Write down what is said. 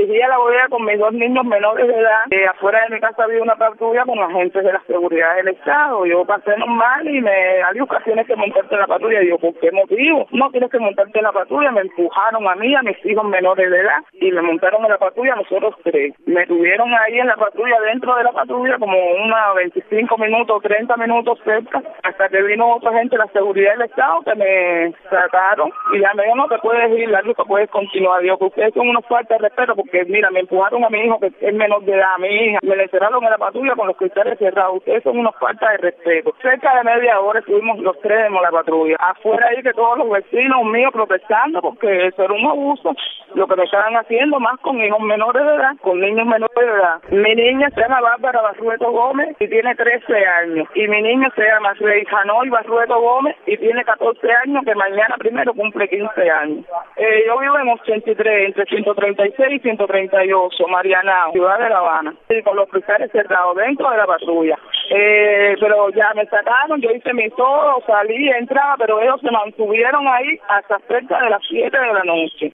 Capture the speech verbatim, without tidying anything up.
dirigí a la bodega con mis dos niños menores de edad. Eh, afuera de mi casa había una patrulla con agentes de la seguridad del Estado. Yo pasé normal y me Aliuca, tienes que montarte en la patrulla. Y yo, ¿por qué motivo? No tienes que montarte en la patrulla. Me empujaron a mí, a mis hijos menores de edad, y me montaron en la patrulla nosotros tres. Me tuvieron ahí en la patrulla, dentro de la patrulla, como unos veinticinco minutos, treinta minutos cerca, hasta que vino otra gente de la seguridad del Estado que me sacaron y ya me dijo, no te puedes ir, la lucha puedes continuar. Digo, que ustedes son unos faltas de respeto, porque mira, me empujaron a mi hijo, que es menor de edad, a mi hija, me le encerraron en la patrulla con los cristales cerrados. Ustedes son unos faltas de respeto. Cerca de media hora estuvimos los tres en la patrulla. Afuera ahí que todos los vecinos míos protestando, porque eso era un abuso, lo que me estaban haciendo, más con hijos menores de edad, con niños menores de edad. Mi niña se llama Bárbara Barrueto Gómez y tiene trece años. Y mi niño se llama Rey Janoy Barrueto Gómez y tiene catorce años, que mañana primero cumple quince años. Eh, yo vivo en ochenta y tres, entre ciento treinta y seis y ciento treinta y ocho, Marianao, Ciudad de La Habana. Y con los cristales cerrados dentro de la patrulla. Eh, pero ya me sacaron, yo hice mi todo, salí, entraba, pero ellos se mantuvieron ahí hasta cerca de las siete de la noche.